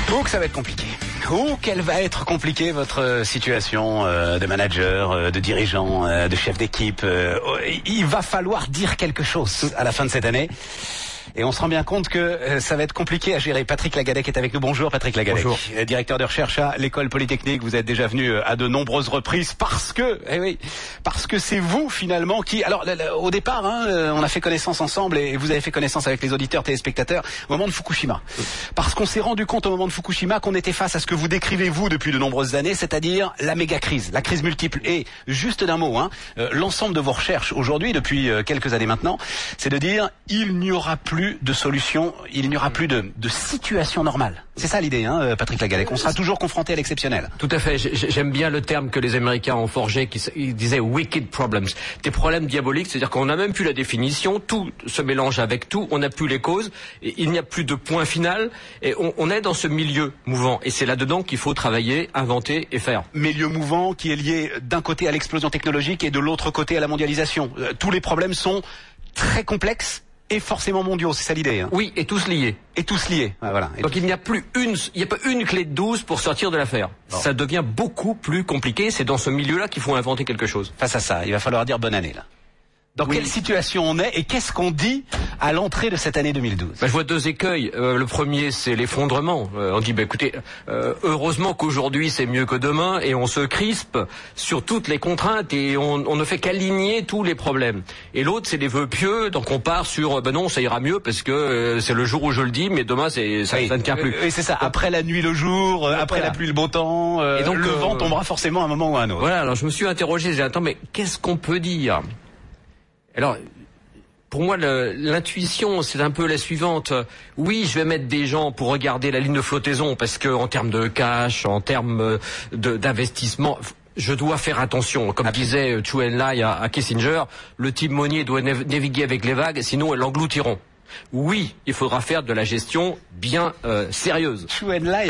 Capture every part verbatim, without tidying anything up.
Oh que ça va être compliqué. Oh qu'elle va être compliquée votre situation euh, de manager, euh, de dirigeant, euh, de chef d'équipe. Euh, il va falloir dire quelque chose à la fin de cette année. Et on se rend bien compte que euh, ça va être compliqué à gérer. Patrick Lagadec est avec nous. Bonjour Patrick Lagadec. Bonjour. Directeur de recherche à l'École Polytechnique. Vous êtes déjà venu à de nombreuses reprises parce que, eh oui, parce que c'est vous finalement qui... Alors au départ, hein, on a fait connaissance ensemble et vous avez fait connaissance avec les auditeurs, téléspectateurs au moment de Fukushima. Parce qu'on s'est rendu compte au moment de Fukushima qu'on était face à ce que vous décrivez vous depuis de nombreuses années, c'est-à-dire la méga crise, la crise multiple. Et juste d'un mot, hein, euh, l'ensemble de vos recherches aujourd'hui, depuis euh, quelques années maintenant, c'est de dire il n'y aura plus de solution, il n'y aura plus de, de situation normale. C'est ça l'idée, hein, Patrick Lagadec. On sera toujours confronté à l'exceptionnel. Tout à fait. J'aime bien le terme que les Américains ont forgé, qui ils disaient wicked problems. Des problèmes diaboliques, c'est-à-dire qu'on n'a même plus la définition, tout se mélange avec tout, on n'a plus les causes, et il n'y a plus de point final, et on, on est dans ce milieu mouvant. Et c'est là-dedans qu'il faut travailler, inventer et faire. Milieu mouvant qui est lié d'un côté à l'explosion technologique et de l'autre côté à la mondialisation. Euh, tous les problèmes sont très complexes et forcément mondiaux, c'est ça l'idée. Hein. Oui, et tous liés. Et tous liés. Ah, voilà. Et Donc il n'y a plus une, il n'y a pas une clé de douze pour sortir de l'affaire. Oh. Ça devient beaucoup plus compliqué. C'est dans ce milieu-là qu'il faut inventer quelque chose. Face à ça, il va falloir dire bonne année là. Dans oui. Quelle situation on est et qu'est-ce qu'on dit à l'entrée de cette année deux mille douze? Ben, je vois deux écueils. Euh, le premier, c'est l'effondrement. Euh, on dit, ben, écoutez, euh, heureusement qu'aujourd'hui c'est mieux que demain, et on se crispe sur toutes les contraintes et on, on ne fait qu'aligner tous les problèmes. Et l'autre, c'est les vœux pieux. Donc on part sur, ben non, ça ira mieux parce que euh, c'est le jour où je le dis, mais demain c'est ça, oui. ça ne tient plus. Oui, c'est ça. Après la nuit, le jour. Euh, après voilà. La pluie, le beau temps. Euh, et donc le euh, vent tombera forcément à un moment ou à un autre. Voilà. Alors je me suis interrogé. J'ai dit, attends, mais qu'est-ce qu'on peut dire? Alors, pour moi, l'intuition, c'est un peu la suivante. Oui, je vais mettre des gens pour regarder la ligne de flottaison, parce que en termes de cash, en termes d'investissement, je dois faire attention. Comme disait Chou En-lai à, à Kissinger, le timonier doit naviguer avec les vagues, sinon elles l'engloutiront. Oui, il faudra faire de la gestion bien euh, sérieuse. Chou En-lai.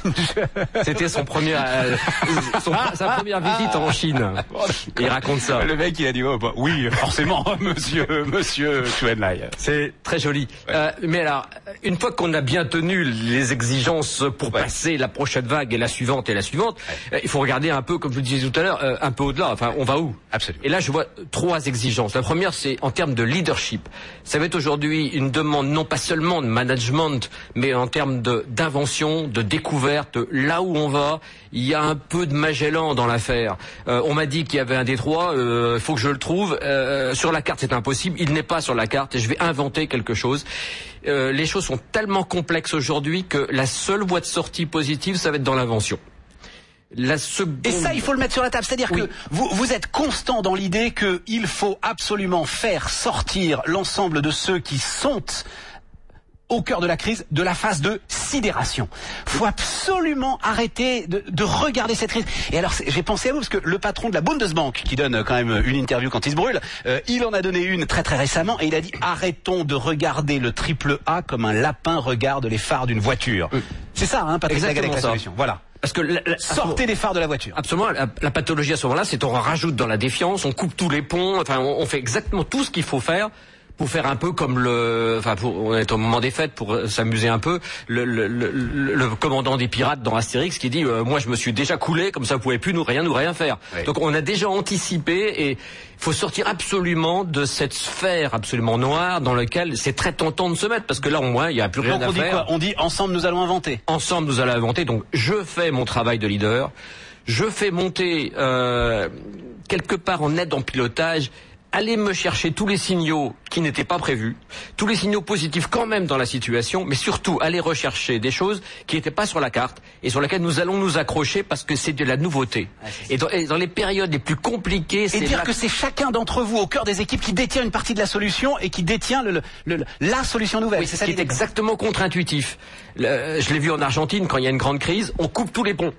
C'était son premier, euh, son, sa première visite en Chine. Il raconte ça. Le mec, il a dit oh, bah, oui, forcément, monsieur, monsieur Chou En-lai. C'est très joli. Ouais. Euh, mais alors, une fois qu'on a bien tenu les exigences pour ouais. passer la prochaine vague et la suivante et la suivante, ouais. euh, il faut regarder un peu, comme je le disais tout à l'heure, euh, un peu au-delà. Enfin, on va où? Absolument. Et là, je vois trois exigences. La première, c'est en termes de leadership. Ça va être aujourd'hui une demande non pas seulement de management, mais en termes de d'invention, de découverte. Là où on va, il y a un peu de Magellan dans l'affaire. Euh, on m'a dit qu'il y avait un détroit, il euh, faut que je le trouve. Euh, sur la carte, c'est impossible. Il n'est pas sur la carte et je vais inventer quelque chose. Euh, les choses sont tellement complexes aujourd'hui que la seule voie de sortie positive, ça va être dans l'invention. La seconde... Et ça, il faut le mettre sur la table. C'est-à-dire oui. que vous, vous êtes constant dans l'idée qu'il faut absolument faire sortir l'ensemble de ceux qui sont au cœur de la crise, de la phase de sidération. Faut absolument arrêter de, de regarder cette crise. Et alors, j'ai pensé à vous, parce que le patron de la Bundesbank, qui donne quand même une interview quand il se brûle, euh, il en a donné une très très récemment, et il a dit, arrêtons de regarder le triple A comme un lapin regarde les phares d'une voiture. Euh, C'est ça, hein, Patrick Lagadec, la solution. Voilà. Parce que la, la, sortez des phares de la voiture. Absolument. La, la pathologie à ce moment-là, c'est on rajoute dans la défiance, on coupe tous les ponts. Enfin, on, on fait exactement tout ce qu'il faut faire pour faire un peu comme le, enfin, pour, on est au moment des fêtes pour s'amuser un peu. Le, le, le, le commandant des pirates dans Astérix qui dit, euh, moi, je me suis déjà coulé, comme ça, vous pouvez plus nous rien nous rien faire. Oui. Donc, on a déjà anticipé et il faut sortir absolument de cette sphère absolument noire dans laquelle c'est très tentant de se mettre parce que là, au moins, il n'y a plus rien donc, à on faire. Dit quoi on dit ensemble, nous allons inventer. Ensemble, nous allons inventer. Donc, je fais mon travail de leader. Je fais monter euh, quelque part en aide en pilotage. Allez me chercher tous les signaux qui n'étaient pas prévus, tous les signaux positifs quand même dans la situation, mais surtout allez rechercher des choses qui n'étaient pas sur la carte et sur lesquelles nous allons nous accrocher parce que c'est de la nouveauté. Ah, et, dans, et dans les périodes les plus compliquées... Et dire là... que c'est chacun d'entre vous au cœur des équipes qui détient une partie de la solution et qui détient le, le, le, la solution nouvelle. Oui, c'est ça qui est exactement contre-intuitif. Le, je l'ai vu en Argentine, quand il y a une grande crise, on coupe tous les ponts.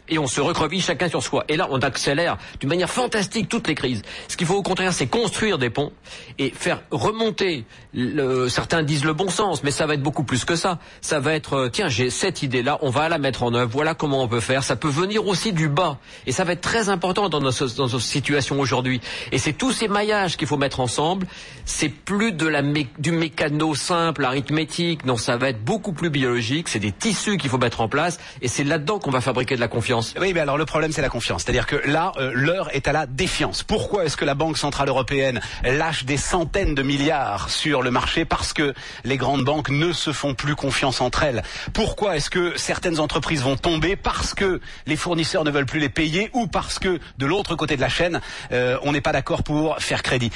et on se recreville chacun sur soi. Et là, on accélère d'une manière fantastique toutes les crises. Ce qu'il faut au contraire, c'est construire des ponts et faire remonter, le, certains disent le bon sens, mais ça va être beaucoup plus que ça. Ça va être, euh, tiens, j'ai cette idée-là, on va la mettre en œuvre, voilà comment on peut faire. Ça peut venir aussi du bas. Et ça va être très important dans notre, dans notre situation aujourd'hui. Et c'est tous ces maillages qu'il faut mettre ensemble. C'est plus de la mé, du mécano simple, arithmétique. Non, ça va être beaucoup plus biologique. C'est des tissus qu'il faut mettre en place. Et c'est là-dedans qu'on va fabriquer de la confiance. Oui, mais alors le problème, c'est la confiance. C'est-à-dire que là, euh, l'heure est à la défiance. Pourquoi est-ce que la Banque Centrale Européenne lâche des centaines de milliards sur le marché? Parce que les grandes banques ne se font plus confiance entre elles. Pourquoi est-ce que certaines entreprises vont tomber? Parce que les fournisseurs ne veulent plus les payer ou parce que de l'autre côté de la chaîne, euh, on n'est pas d'accord pour faire crédit.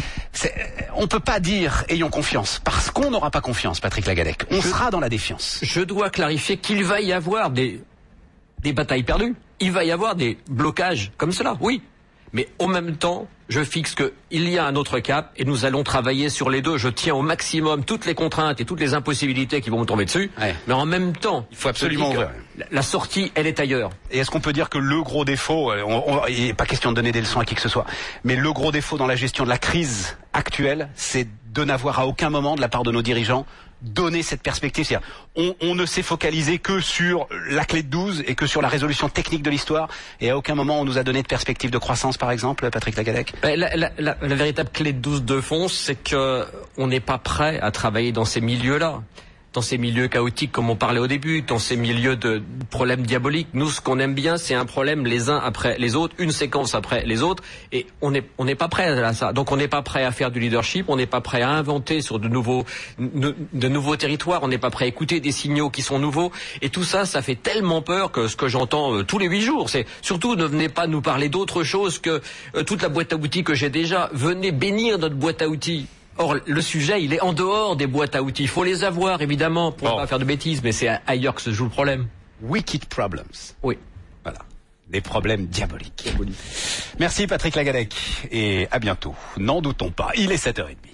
On ne peut pas dire ayons confiance, parce qu'on n'aura pas confiance, Patrick Lagadec. On je, sera dans la défiance. Je dois clarifier qu'il va y avoir des, des batailles perdues. Il va y avoir des blocages comme cela, oui. Mais en même temps, je fixe qu'il y a un autre cap et nous allons travailler sur les deux. Je tiens au maximum toutes les contraintes et toutes les impossibilités qui vont me tomber dessus. Ouais. Mais en même temps, il faut absolument ouvrir. La sortie, elle est ailleurs. Et est-ce qu'on peut dire que le gros défaut, on, on, il n'est pas question de donner des leçons à qui que ce soit, mais le gros défaut dans la gestion de la crise actuelle, c'est de n'avoir à aucun moment de la part de nos dirigeants donner cette perspective. C'est-à-dire, on, on ne s'est focalisé que sur la clé de douze et que sur la résolution technique de l'histoire, et à aucun moment on nous a donné de perspective de croissance, par exemple, Patrick Lagadec. La, la, la, la véritable clé de douze de fond, c'est que on n'est pas prêt à travailler dans ces milieux-là. Dans ces milieux chaotiques, comme on parlait au début, dans ces milieux de problèmes diaboliques. Nous, ce qu'on aime bien, c'est un problème les uns après les autres, une séquence après les autres, et on n'est on n'est pas prêt à ça. Donc on n'est pas prêt à faire du leadership, on n'est pas prêt à inventer sur de nouveaux de, de nouveaux territoires, on n'est pas prêt à écouter des signaux qui sont nouveaux, et tout ça, ça fait tellement peur que ce que j'entends euh, tous les huit jours, c'est surtout ne venez pas nous parler d'autre chose que euh, toute la boîte à outils que j'ai déjà. Venez bénir notre boîte à outils. Or, le sujet, il est en dehors des boîtes à outils. Il faut les avoir, évidemment, pour ne oh. pas faire de bêtises, mais c'est ailleurs que se joue le problème. Wicked problems. Oui. Voilà. Des problèmes diaboliques. Diaboliques. Merci Patrick Lagadec, et à bientôt. N'en doutons pas, il est sept heures trente.